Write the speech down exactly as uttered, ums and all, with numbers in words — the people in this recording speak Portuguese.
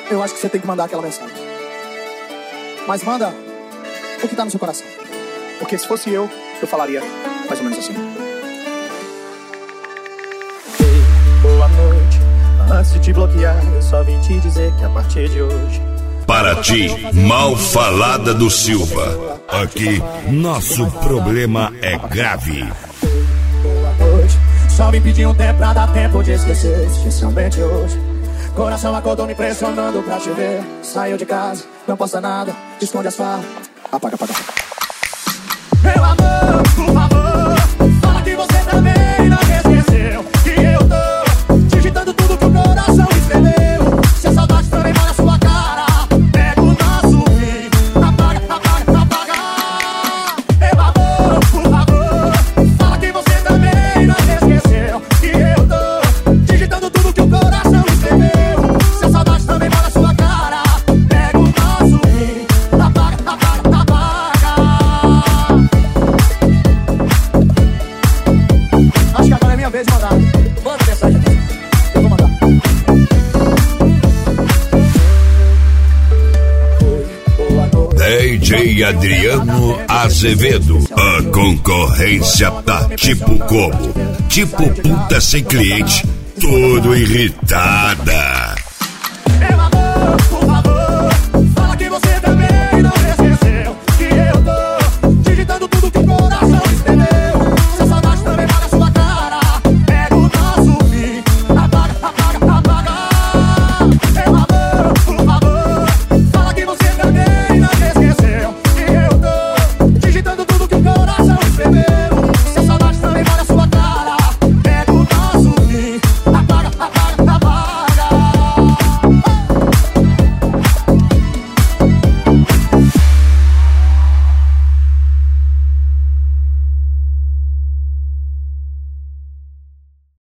eu acho que você tem que mandar aquela mensagem. Mas manda o que tá no seu coração. Porque se fosse eu, eu falaria mais ou menos assim. Ei, boa noite. Antes de te bloquear, eu só vim te dizer que a partir de hoje... Para ti, mal falada do Silva. Aqui, nosso problema é grave. Boa noite. Só vim pedir um tempo pra dar tempo de esquecer, especialmente hoje. Coração acordou me pressionando pra te ver. Saiu de casa, não posta nada, esconde as farras. Apaga, apaga. Meu amor, por favor, fala que você também não esqueceu que eu tô digitando tudo que o coração escreveu. Se a saudade também mora na sua cara, pega o nosso fim, apaga, apaga, apaga. Meu amor, por favor, fala que você também não esqueceu que eu tô digitando tudo que o coração escreveu. Se a saudade também mora na sua cara, pega o nosso fim, apaga, apaga, apaga. Acho que agora é minha vez de mandar. Manda mensagem aqui. Eu vou mandar. D J Adriano Azevedo. A concorrência tá tipo como? Tipo puta sem cliente, tudo irritada.